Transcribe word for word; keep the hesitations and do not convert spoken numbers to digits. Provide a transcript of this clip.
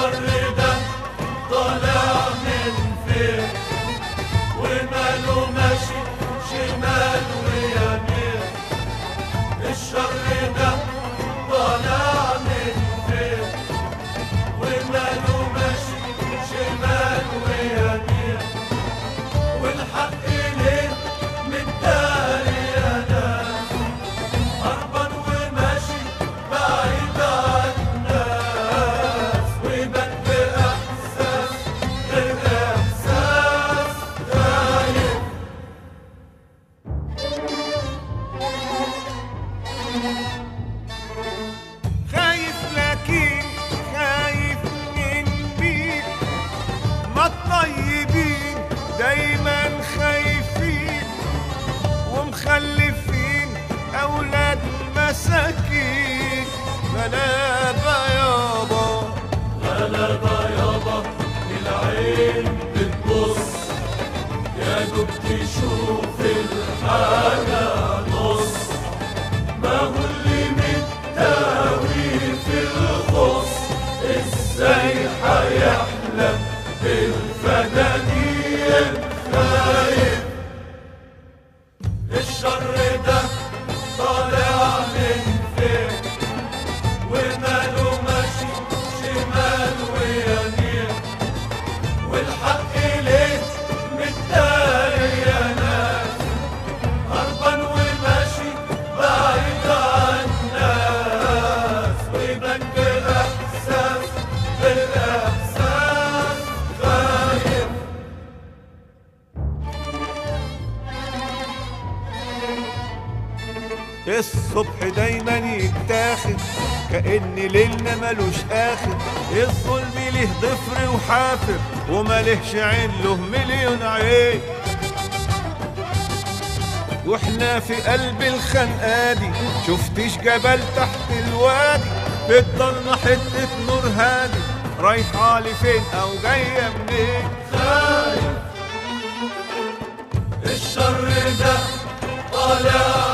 الشر ده طالع من فين وماله ماشي شمال ويمين؟ الشر ده طالع من فين وماله ماشي شمال ويمين؟ والحق ليه متداري يا ناس هربان وماشي بعيد عن الناس ويبان بإحساس غير إحساس خايف. خايف لكن خايف من مين؟ ما الطيبين دايما خايفين ومخلفين أولاد مساكين. غلابة يابا غلابة يابا العين بتبص يا دوب تشوف الحاجة نص ما هو اللي متداوي في الخص ازاي هيحلم بالفدانين خايف. الشر ده طالع من فين وماله ماشي شمال ويمين؟ والحق ليه متداري يا ناس هربان وماشي بعيد عن الناس ويبان بإحساس بالإحساس خايف. الصبح دايما يتاخد كأن ليلنا ملوش آخر. الظلم ليه ضفر وحافر وملهش عين له مليون عين. واحنا في قلب الخنقة دي شفتش جبل تحت الوادي في الضلمة حتة نور هادي رايحة لفين أو جاية منين؟ خايف. الشر ده طالع